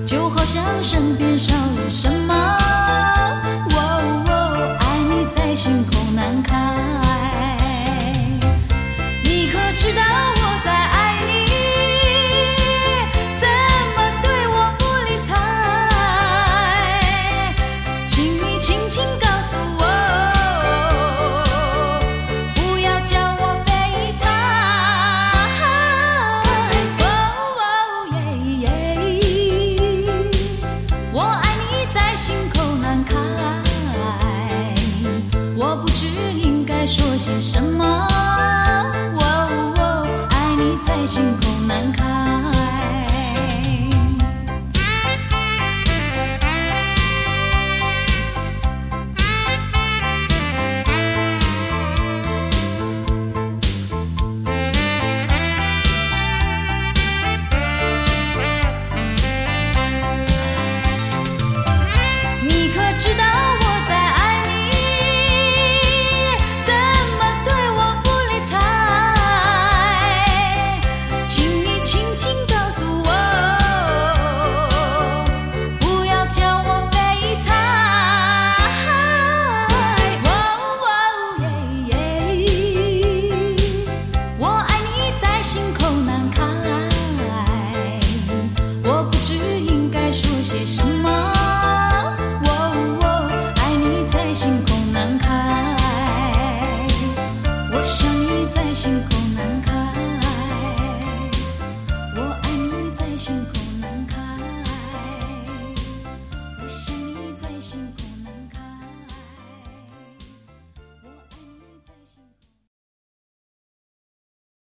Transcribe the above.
就好像身边少了什么。爱你在心口难开，你可知道我在爱你？怎么对我不理睬？请你轻轻告诉我，不要叫我悲惨。我爱你在心口难开，我不知应该说些什么。爱你在心口难开。你可知道我在爱你？怎么对我不理睬？请你轻轻告诉我，不要叫我悲惨。我爱你在心口难开，我不知应该说些什么。心口难开，我想你在心口难开，我爱你在心口难开，我想